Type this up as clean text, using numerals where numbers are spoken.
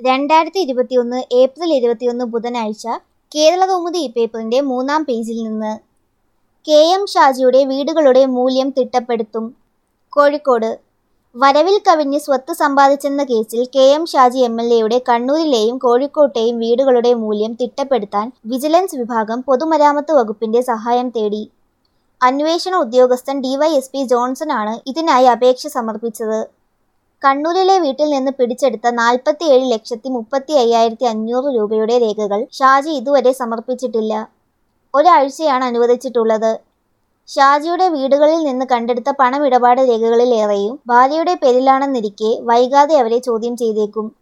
2021 April 21 ബുധനാഴ്ച കേരളകൗമുദി പേപ്പറിന്റെ 3-ാം പേജിൽ നിന്ന്. കെ.എം. ഷാജിയുടെ വീടുകളുടെ മൂല്യം തിട്ടപ്പെടുത്തും. കോഴിക്കോട് വരവിൽ കവിഞ്ഞ് സ്വത്ത് സമ്പാദിച്ചെന്ന കേസിൽ കെ.എം. ഷാജി എം.എൽ.എയുടെ കണ്ണൂരിലെയും കോഴിക്കോട്ടെയും വീടുകളുടെ മൂല്യം തിട്ടപ്പെടുത്താൻ വിജിലൻസ് വിഭാഗം പൊതുമരാമത്ത് വകുപ്പിന്റെ സഹായം തേടി. അന്വേഷണ ഉദ്യോഗസ്ഥൻ ഡിവൈഎസ്പി ജോൺസണാണ് ഇതിനായി അപേക്ഷ സമർപ്പിച്ചത്. കണ്ണൂരിലെ വീട്ടിൽ നിന്ന് പിടിച്ചെടുത്ത 47,35,500 രൂപയുടെ രേഖകൾ ഷാജി ഇതുവരെ സമർപ്പിച്ചിട്ടില്ല. ഒരാഴ്ചയാണ് അനുവദിച്ചിട്ടുള്ളത്. ഷാജിയുടെ വീടുകളിൽ നിന്ന് കണ്ടെടുത്ത പണമിടപാട് രേഖകളിലേറെയും ഭാര്യയുടെ പേരിലാണെന്നിരിക്കെ വൈകാതെ അവരെ ചോദ്യം ചെയ്തേക്കും.